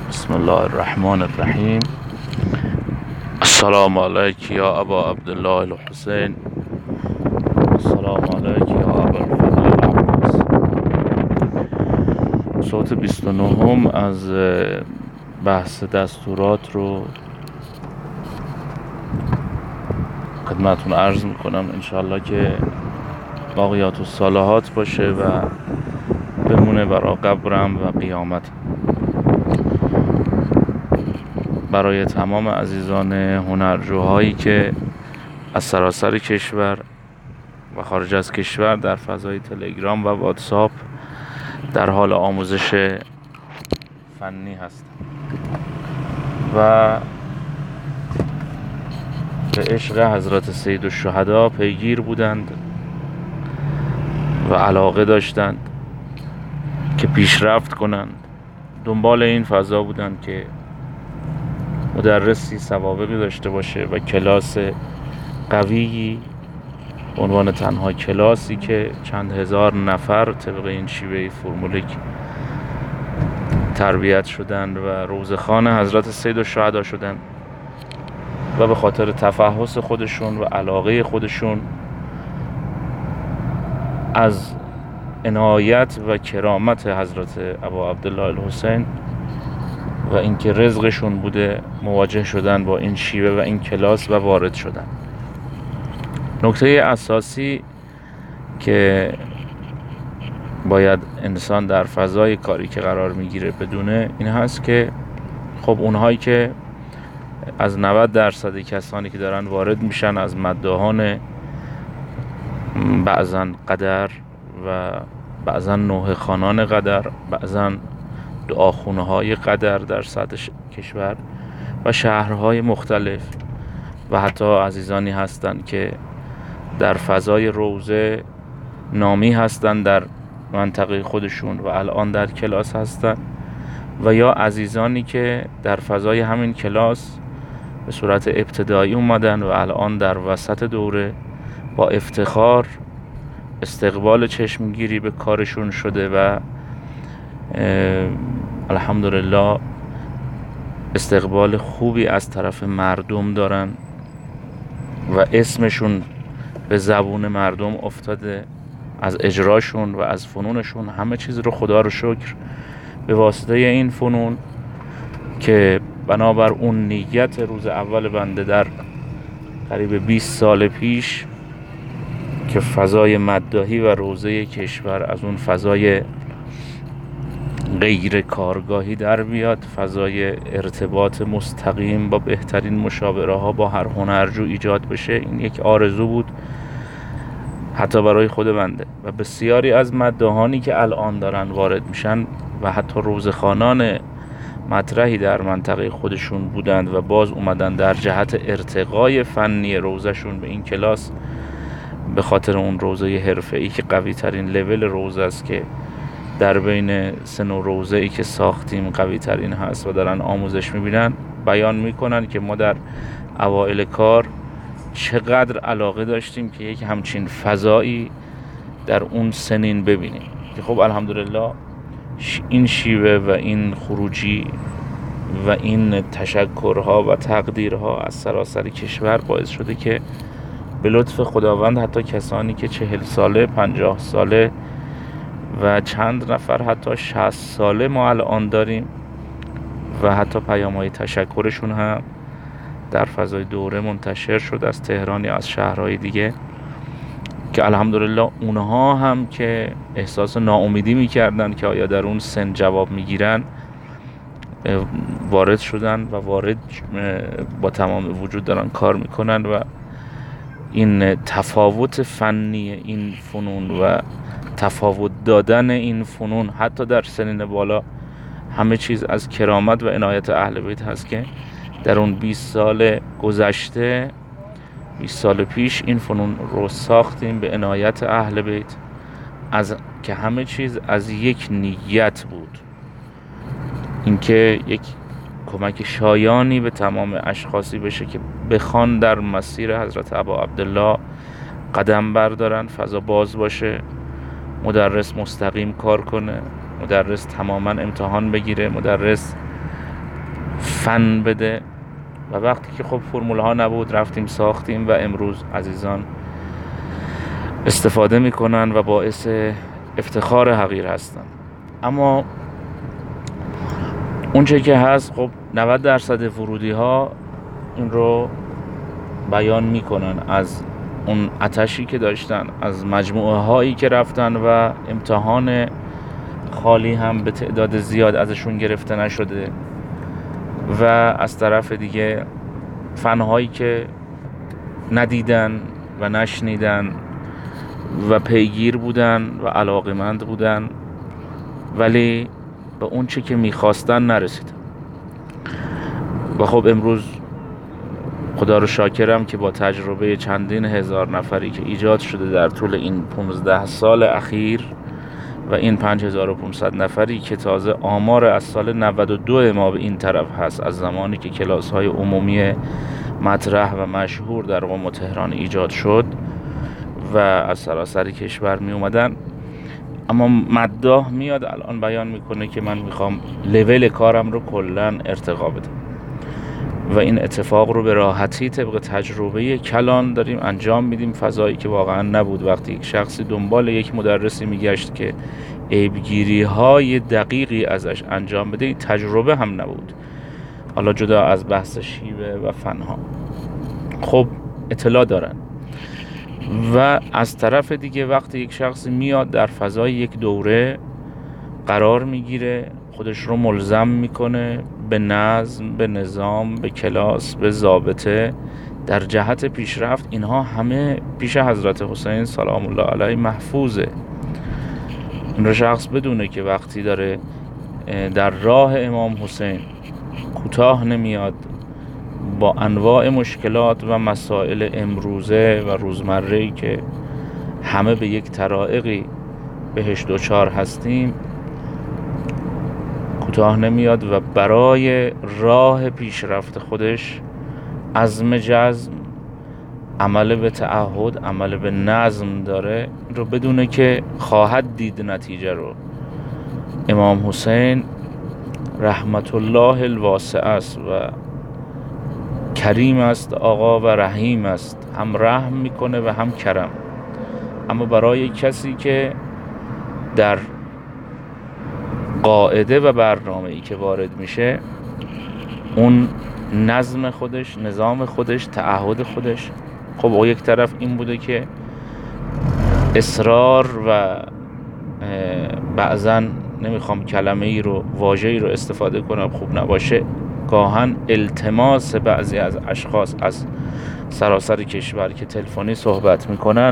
بسم الله الرحمن الرحیم. السلام علیک یا ابا عبدالله الحسین. السلام علیک یا ابا الفضل العباس. صوت 29 از بحث دستورات رو خدمتون عرض میکنم. انشالله که باقیات الصالحات باشه و بمونه برای قبرم و قیامت. برای تمام عزیزان هنرجوهایی که از سراسر کشور و خارج از کشور در فضای تلگرام و واتساپ در حال آموزش فنی هستند و به عشق حضرت سید الشهدا پیگیر بودند و علاقه داشتند که پیشرفت کنند. دنبال این فضا بودند که مدرسی سوابقی داشته باشه و کلاس قویی، عنوان تنها کلاسی که چند هزار نفر طبق این شیوه فرمولیک تربیت شدند و روزخوان حضرت سید الشهدا شدند و به خاطر تفحص خودشون و علاقه خودشون از عنایت و کرامت حضرت ابا عبدالله الحسین و اینکه رزقشون بوده مواجه شدن با این شیوه و این کلاس و وارد شدن. نکته اساسی که باید انسان در فضای کاری که قرار میگیره بدونه این هست که خب اونهایی که از 90% کسانی که دارن وارد میشن از مداحان بعضا قدر و بعضا نوحه خوانان قدر، بعضا دعاخونه های قدر در سطح کشور و شهرهای مختلف و حتی عزیزانی هستند که در فضای روزه نامی هستند در منطقه خودشون و الان در کلاس هستند، و یا عزیزانی که در فضای همین کلاس به صورت ابتدایی اومدن و الان در وسط دوره با افتخار استقبال چشمگیری به کارشون شده و الحمدلله استقبال خوبی از طرف مردم دارن و اسمشون به زبون مردم افتاده از اجراشون و از فنونشون. همه چیز رو خدا رو شکر به واسطه این فنون که بنابر اون نیت روز اول بنده در قریب 20 سال پیش که فضای مداحی و روزه کشور از اون فضای غیر کارگاهی در بیاد، فضای ارتباط مستقیم با بهترین مشاوره ها با هر هنرجو ایجاد بشه. این یک آرزو بود حتی برای خود بنده و بسیاری از مداحانی که الان دارن وارد میشن و حتی روزخوانان مطرحی در منطقه خودشون بودند و باز اومدن در جهت ارتقای فنی روزشون به این کلاس به خاطر اون روزه حرفه‌ای که قوی ترین لول روزه است که در بین سن و روزه ای که ساختیم قوی ترین هست و دارن آموزش میبینن، بیان میکنن که ما در اوائل کار چقدر علاقه داشتیم که یک همچین فضایی در اون سنین ببینیم که خب الحمدلله این شیوه و این خروجی و این تشکرها و تقدیرها از سراسر کشور باعث شده که به لطف خداوند حتی کسانی که 40 ساله 50 ساله و چند نفر حتی 60 ساله ما الان داریم و حتی پیام‌های تشکرشون هم در فضای دوره منتشر شد از تهران یا از شهرهای دیگه که الحمدلله اونها هم که احساس ناامیدی میکردن که آیا در اون سن جواب میگیرن وارد شدن و وارد با تمام وجود دارن کار میکنن و این تفاوت فنی این فنون و تفاوت دادن این فنون حتی در سنین بالا همه چیز از کرامت و عنایت اهل بیت هست که در اون 20 سال گذشته 20 سال پیش این فنون رو ساختیم به عنایت اهل بیت از که همه چیز از یک نیت بود، اینکه یک کمک شایانی به تمام اشخاصی بشه که بخوان در مسیر حضرت ابا عبدالله قدم بردارن، فضا باز باشه، مدرس مستقیم کار کنه، مدرس تماما امتحان بگیره، مدرس فن بده. و وقتی که خب فرمول ها نبود رفتیم ساختیم و امروز عزیزان استفاده میکنن و باعث افتخار حقیر هستن. اما اونچه که هست خب 90% ورودی ها این رو بیان میکنن از اون آتشی که داشتن، از مجموعه هایی که رفتن و امتحان خالی هم به تعداد زیاد ازشون گرفته نشده، و از طرف دیگه فنهایی که ندیدن و نشنیدن و پیگیر بودن و علاقمند بودن ولی به اون چه که میخواستن نرسیدن. و خب امروز خدا رو شاکرم که با تجربه چندین هزار نفری که ایجاد شده در طول این 15 سال اخیر و این 5500 نفری که تازه آمار از سال 92 ما به این طرف هست، از زمانی که کلاس های عمومی مطرح و مشهور در قم و تهران ایجاد شد و از سراسر کشور می اومدن. اما مداح میاد الان بیان میکنه که من میخوام لول کارم رو کلن ارتقا بدم و این اتفاق رو به راحتی طبق تجربه کلان داریم انجام میدیم. فضایی که واقعا نبود وقتی یک شخصی دنبال یک مدرسی میگشت که عیبگیری های دقیقی ازش انجام بده، این تجربه هم نبود، حالا جدا از بحث شیوه و فنها. خب اطلاع دارن. و از طرف دیگه وقتی یک شخصی میاد در فضای یک دوره قرار میگیره، خودش رو ملزم میکنه به نظم، به نظام، به کلاس، به ضابطه در جهت پیشرفت، اینها همه پیش حضرت حسین سلام الله علیه محفوظه. این رو شخص بدونه که وقتی داره در راه امام حسین کوتاه نمیاد، با انواع مشکلات و مسائل امروزه و روزمره‌ای که همه به یک طرائقی بهش دوچار هستیم کوتاه نمیاد و برای راه پیشرفت خودش عزم جزم، عمل به تعهد، عمل به نظم داره، رو بدونه که خواهد دید نتیجه رو. امام حسین رحمت الله الواسع است و کریم است آقا و رحیم است، هم رحم میکنه و هم کرم. اما برای کسی که در قاعده و برنامه‌ای که وارد میشه، اون نظم خودش، نظام خودش، تعهد خودش، خب او یک طرف این بوده که اصرار و بعضن نمیخوام کلمه ای رو، واژه ای رو استفاده کنم خوب نباشه، گاهن التماس بعضی از اشخاص از سراسر کشور که تلفنی صحبت میکنن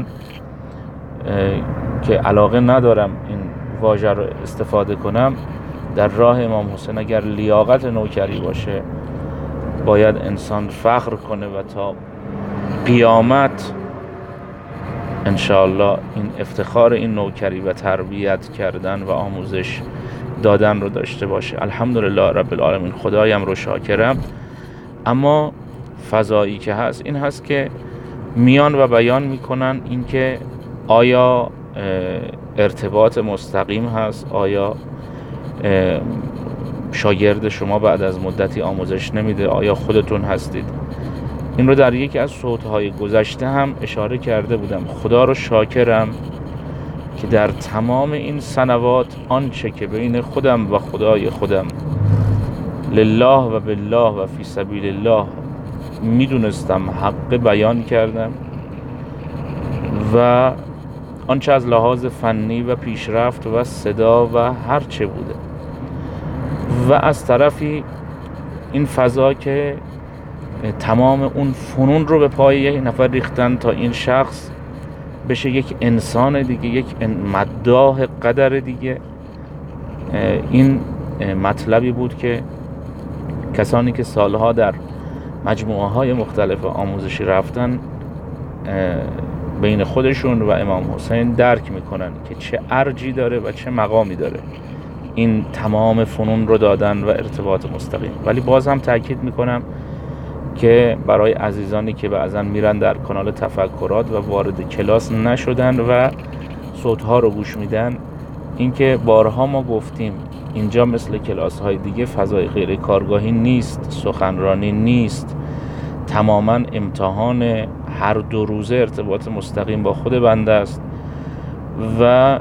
که علاقه ندارم این واژه رو استفاده کنم، در راه امام حسین اگر لیاقت نوکری باشه باید انسان فخر کنه و تا قیامت انشاءالله این افتخار این نوکری و تربیت کردن و آموزش دادن رو داشته باشه. الحمدلله رب العالمین، خدایم رو شاکرم. اما فضایی که هست این هست که میان و بیان میکنن این که آیا ارتباط مستقیم هست، آیا شاگرد شما بعد از مدتی آموزش نمیده، آیا خودتون هستید. این رو در یکی از صوت‌های گذشته هم اشاره کرده بودم. خدا رو شاکرم که در تمام این سنوات آنچه که بین خودم و خدای خودم لله و بالله و فی سبیل الله میدونستم حق بیان کردم و آنچه از لحاظ فنی و پیشرفت و صدا و هر چه بوده، و از طرفی این فضا که تمام اون فنون رو به پای یک نفر ریختن تا این شخص بشه یک انسان دیگه، یک مداح قدر دیگه. این مطلبی بود که کسانی که سالها در مجموعه های مختلف آموزشی رفتن بین خودشون و امام حسین درک میکنن که چه ارجی داره و چه مقامی داره این تمام فنون رو دادن و ارتباط مستقیم. ولی باز هم تاکید میکنم که برای عزیزانی که بعضا میرن در کانال تفکرات و وارد کلاس نشدن و صوتها رو گوش میدن، اینکه بارها ما گفتیم اینجا مثل کلاس های دیگه فضای غیر کارگاهی نیست، سخنرانی نیست، تماما امتحان هر 2 روزه ارتباط مستقیم با خود بنده است و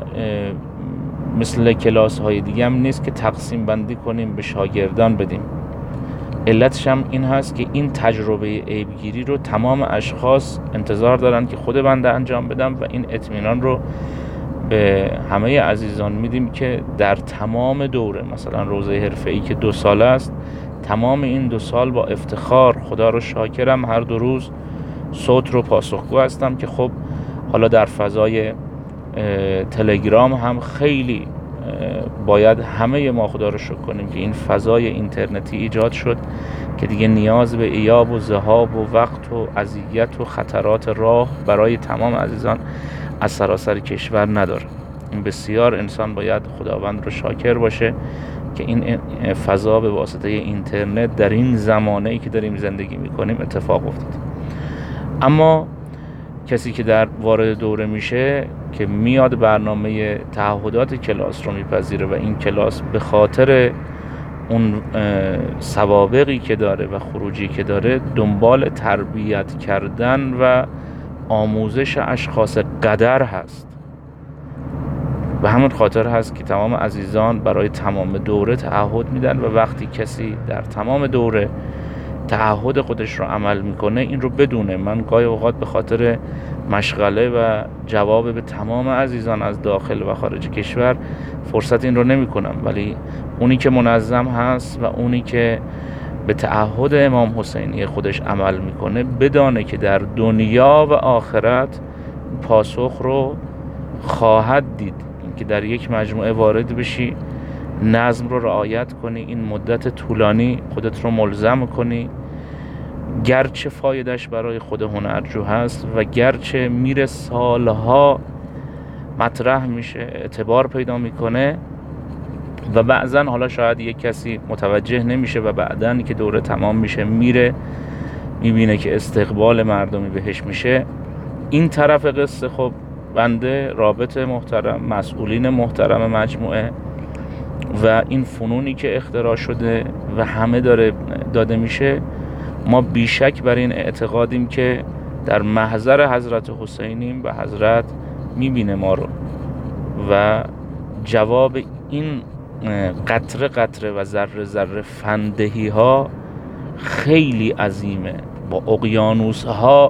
مثل کلاس های دیگه هم نیست که تقسیم بندی کنیم به شاگردان بدیم. علتش هم این هست که این تجربه عیبگیری رو تمام اشخاص انتظار دارن که خود بنده انجام بدم و این اطمینان رو به همه عزیزان میدیم که در تمام دوره، مثلا روزه حرفه‌ای که 2 ساله است، تمام این 2 سال با افتخار خدا رو شاکرم هر 2 روز صوت رو پاسخگو هستم که خب حالا در فضای تلگرام هم خیلی باید همه ما خدا رو شکر کنیم که این فضای اینترنتی ایجاد شد که دیگه نیاز به ایاب و ذهاب و وقت و اذیت و خطرات راه برای تمام عزیزان از سراسر کشور نداره. این بسیار انسان باید خداوند رو شاکر باشه که این فضا به واسطه اینترنت در این زمانه‌ای که داریم زندگی میکنیم اتفاق افتاد. اما کسی که در وارد دوره میشه که میاد برنامه تعهدات کلاس رو میپذیره و این کلاس به خاطر اون سوابقی که داره و خروجی که داره دنبال تربیت کردن و آموزش اشخاص قدر هست. و همون خاطر هست که تمام عزیزان برای تمام دوره تعهد میدن و وقتی کسی در تمام دوره تعهد خودش رو عمل میکنه این رو بدونه. من گاهی اوقات به خاطر مشغله و جواب به تمام عزیزان از داخل و خارج کشور فرصت این رو نمی کنم، ولی اونی که منظم هست و اونی که به تعهد امام حسینی خودش عمل میکنه بدانه که در دنیا و آخرت پاسخ رو خواهد دید. اینکه در یک مجموعه وارد بشی، نظم رو رعایت کنی، این مدت طولانی خودت رو ملزم کنی، گرچه فایدهش برای خود هنرجو هست و گرچه میره سالها مطرح میشه، اعتبار پیدا میکنه و بعضا حالا شاید یک کسی متوجه نمیشه و بعدن که دوره تمام میشه میره میبینه که استقبال مردمی بهش میشه. این طرف قصه خب بنده رابط محترم، مسئولین محترم مجموعه و این فنونی که اختراع شده و همه داره داده میشه، ما بیشک بر این اعتقادیم که در محضر حضرت حسینیم و حضرت میبینه ما رو و جواب این قطره قطره و ذره ذره فندهی ها خیلی عظیمه. با اقیانوس ها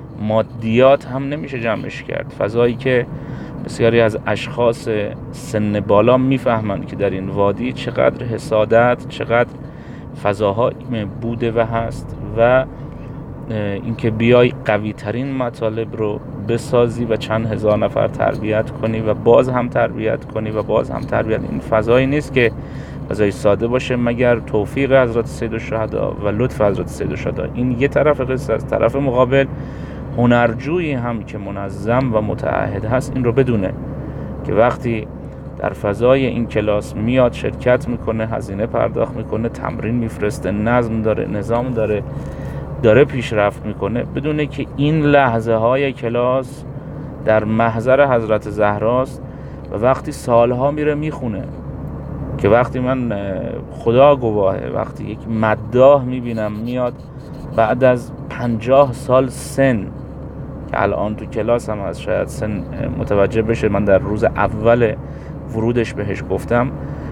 مادیات هم نمیشه جمعش کرد. فضایی که بسیاری از اشخاص سن بالا میفهمند که در این وادی چقدر حسادت، چقدر فضاها بوده و هست و اینکه بیای قوی ترین مطالب رو بسازی و چند هزار نفر تربیت کنی و باز هم تربیت کنی و باز هم تربیت. این فضایی نیست که فضای ساده باشه مگر توفیق حضرت سید الشهدا و لطف حضرت سید الشهدا. این یه طرف قصه است. طرف مقابل هنرجویی هم که منظم و متعهد هست این رو بدونه که وقتی در فضای این کلاس میاد شرکت میکنه، هزینه پرداخت میکنه، تمرین میفرسته، نظم داره، نظام داره پیشرفت میکنه، بدونه که این لحظه های کلاس در محضر حضرت زهراست و وقتی سالها میره میخونه که وقتی من خدا گواهه وقتی یک مداح میبینم میاد بعد از 50 سال سن که الان تو کلاس هم از شاید سن متوجه بشه، من در روز اول ورودش بهش گفتم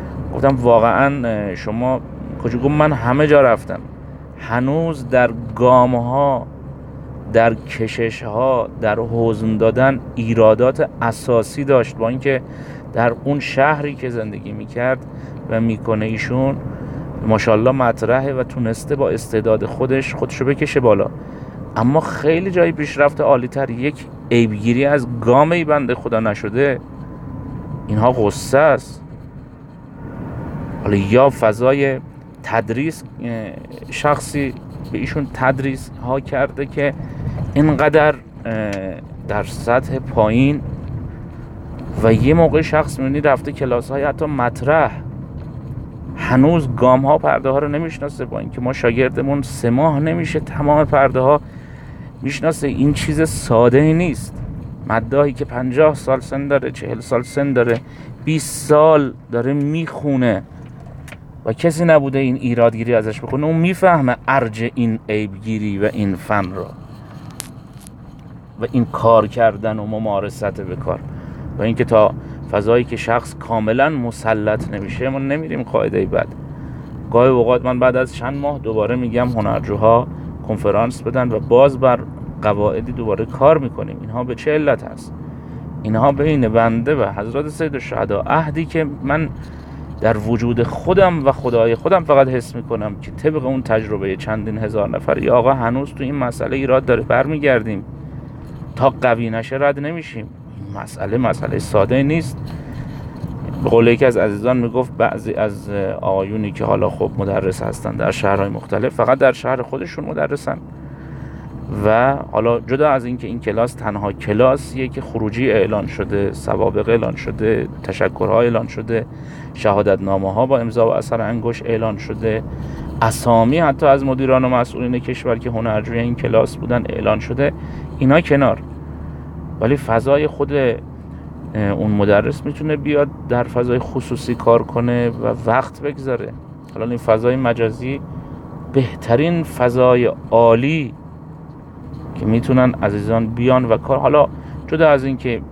واقعا شما کجا؟ گفت من همه جا رفتم، هنوز در گام ها، در کشش ها، در حزن دادن ایرادات اساسی داشت، با اینکه در اون شهری که زندگی میکرد و میکنه ایشون ماشاءالله مطرحه و تونسته با استعداد خودشو بکشه بالا، اما خیلی جای پیشرفت عالی تر یک عیبگیری از گام بنده خدا نشده. اینها قصه است. حالا یا فضای تدریس، شخصی به ایشون تدریس ها کرده که اینقدر در سطح پایین و یه موقع شخص میبینی رفته کلاس های حتی مطرح هنوز گام ها پرده ها رو نمیشناسه، با اینکه ما شاگردمون 3 ماه نمیشه تمام پرده ها میشناسه. این چیز ساده نیست. مداحی که 50 سال سن داره، 40 سال سن داره، 20 سال داره میخونه و کسی نبوده این ایرادگیری ازش بکنه. اون میفهمه ارج این عیبگیری و این فن را و این کار کردن و ممارست به کار. و اینکه تا فضایی که شخص کاملا مسلط نمیشه ما نمیریم قاعده بعد. گاهی اوقات من بعد از چند ماه دوباره میگم هنرجوها کنفرانس بدن و باز بر قواعدی دوباره کار میکنیم. اینها به چه علت هست؟ اینها بین بنده و حضرت سید الشهدا عهدی که من در وجود خودم و خدای خودم فقط حس میکنم که طبق اون تجربه چندین هزار نفر یا آقا هنوز تو این مسئله ایراد داره، برمیگردیم تا قوی نشه رد نمیشیم. مسئله ساده نیست. به قول یکی از عزیزان میگفت بعضی از آقایونی که حالا خب مدرس هستن در شهرهای مختلف فقط در شهر خودشون مدرسن و حالا جدا از اینکه این کلاس تنها کلاسیه که خروجی اعلان شده، سوابق اعلان شده، تشکرها اعلان شده، شهادتنامه ها با امضا و اثر انگشت اعلان شده، اسامی حتی از مدیران و مسئولین کشور که هنرجوی این کلاس بودن اعلان شده، اینا کنار. ولی فضای خود اون مدرس میتونه بیاد در فضای خصوصی کار کنه و وقت بگذاره. حالا این فضای مجازی بهترین فضای عالی که میتونن عزیزان بیان و کار. حالا جدا از این که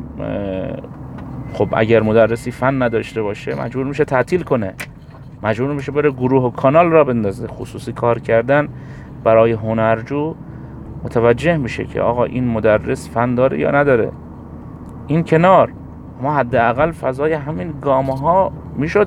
خب اگر مدرسی فن نداشته باشه مجبور میشه تعطیل کنه، مجبور میشه بره گروه و کانال را بندازه. خصوصی کار کردن برای هنرجو متوجه میشه که آقا این مدرس فن داره یا نداره. این کنار ما حداقل فضای همین گامه ها میشد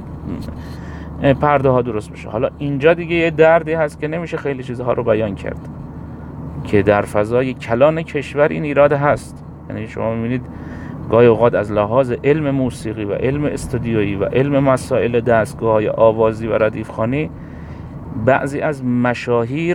پرده ها درست بشه. حالا اینجا دیگه یه دردی هست که نمیشه خیلی چیزها رو بیان کرد که در فضای کلان کشور این ایراد هست. یعنی شما میبینید گاهی اوقات از لحاظ علم موسیقی و علم استودیویی و علم مسائل دستگاه‌های آوازی و ردیفخوانی بعضی از مشاهیر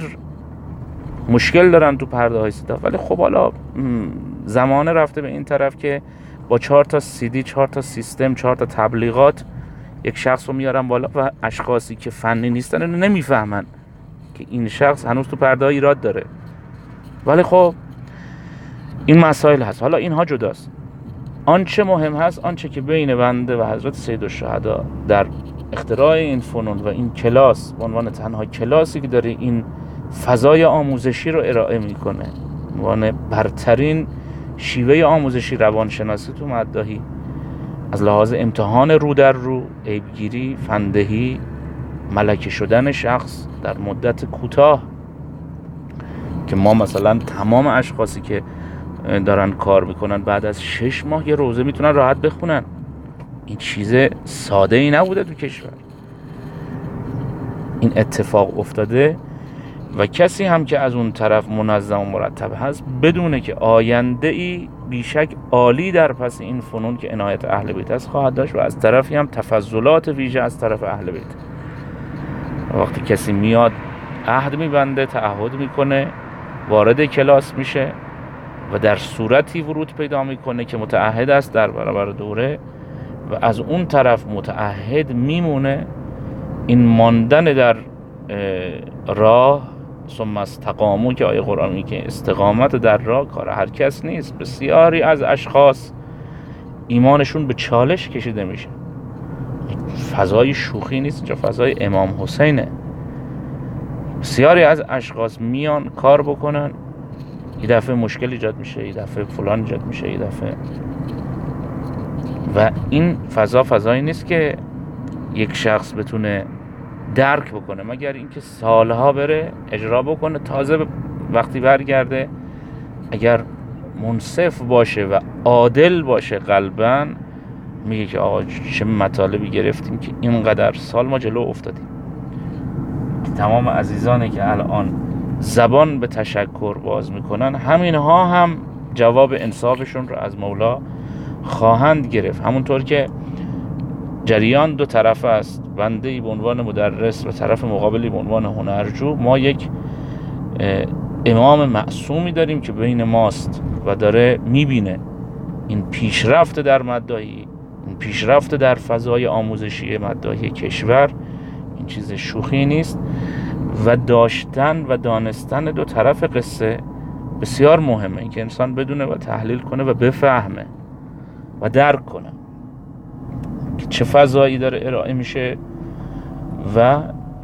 مشکل دارن تو پرده های صدا. ولی خب حالا زمانه رفته به این طرف که با 4 تا CD، 4 تا سیستم، 4 تا تبلیغات یک شخص رو میارن بالا و اشخاصی که فنی نیستن اینو نمیفهمن که این شخص هنوز تو پرده ها ایراد داره. ولی خب این مسائل هست. حالا اینها جداست. آنچه مهم هست، آنچه که بین بنده و حضرت سید الشهدا در اختراع این فنون و این کلاس به عنوان تنها کلاسی که داره این فضای آموزشی رو ارائه میکنه، به عنوان برترین شیوه آموزشی روانشناسی تو مداحی از لحاظ امتحان رو در رو، عیبگیری، فندهی، ملکه شدن شخص در مدت کوتاه، که ما مثلا تمام اشخاصی که دارن کار میکنن بعد از 6 ماه یه روزه میتونن راحت بخونن. این چیز ساده ای نبوده تو کشور. این اتفاق افتاده و کسی هم که از اون طرف منظم و مرتب هست بدونه که آینده ای بیشک عالی در پس این فنون که عنایت اهل بیت است خواهد داشت و از طرفی هم تفضلات ویژه از طرف اهل بیت. وقتی کسی میاد عهد میبنده، تعهد میکنه، وارد کلاس میشه و در صورتی ورود پیدا میکنه که متعهد است در برابر دوره و از اون طرف متعهد میمونه، این ماندن در راه ثم استقاموا که آیه قرآن میگه استقامت در راه کار هر کس نیست. بسیاری از اشخاص ایمانشون به چالش کشیده میشه. فضای شوخی نیست، اینجا فضای امام حسینه. بسیاری از اشخاص میان کار بکنن، یه دفعه مشکل ایجاد میشه، یه دفعه فلان ایجاد میشه، یه دفعه. و این فضایی نیست که یک شخص بتونه درک بکنه مگر اینکه سالها بره اجرا بکنه. تازه وقتی برگرده اگر منصف باشه و عادل باشه قلباً میگه که آقا چه مطالبی گرفتیم که اینقدر سال ما جلو افتادیم. تمام عزیزانی که الان زبان به تشکر باز میکنن همینها هم جواب انصافشون رو از مولا خواهند گرفت. همونطور که جریان دو طرف است، بنده‌ای به عنوان مدرس و طرف مقابلی به عنوان هنرجو. ما یک امام معصومی داریم که بین ماست و داره میبینه این پیشرفت در مداحی، این پیشرفت در فضای آموزشی مداحی کشور این چیز شوخی نیست و داشتن و دانستن دو طرف قصه بسیار مهمه، این که انسان بدونه و تحلیل کنه و بفهمه و درک کنه که چه فضایی داره ارائه میشه و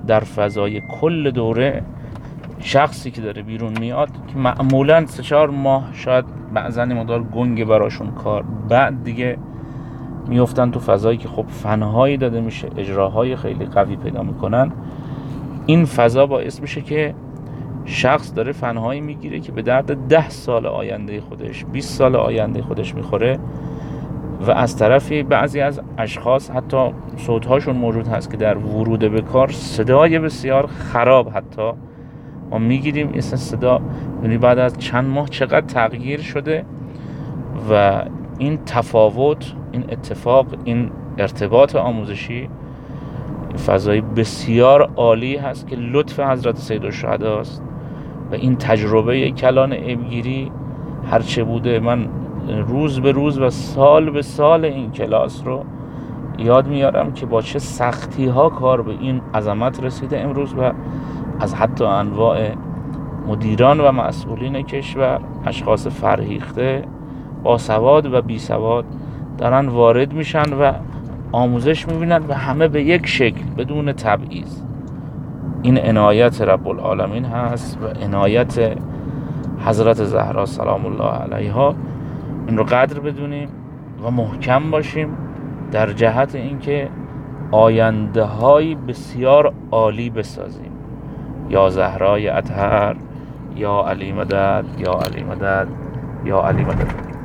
در فضای کل دوره شخصی که داره بیرون میاد که معمولا 3-4 ماه شاید بعضا مقدار گنگ براشون کار، بعد دیگه میفتن تو فضایی که خب فنهایی داده میشه، اجراهای خیلی قوی پیدا میکنن. این فضا باعث میشه که شخص داره فنهایی میگیره که به درد 10 سال آینده خودش، 20 سال آینده خودش میخوره. و از طرفی بعضی از اشخاص حتی صوتهاشون موجود هست که در ورود به کار صدای بسیار خراب حتی ما میگیریم. این صدا یعنی بعد از چند ماه چقدر تغییر شده. و این تفاوت، این اتفاق، این ارتباط آموزشی فضای بسیار عالی هست که لطف حضرت سیدالشهدا است. و این تجربه کلان عیبگیری هرچه بوده، من روز به روز و سال به سال این کلاس رو یاد میارم که با چه سختی ها کار به این عظمت رسیده امروز و از حتی انواع مدیران و مسئولین کشور، اشخاص فرهیخته با سواد و بی سواد دارن وارد میشن و آموزش میبینن و همه به یک شکل بدون تبعیض. این عنایت رب العالمین هست و عنایت حضرت زهرا سلام الله علیها. این رو قدر بدونیم و محکم باشیم در جهت اینکه آینده های بسیار عالی بسازیم. یا زهرای اطهر، یا علی مدد، یا علی مدد، یا علی مدد.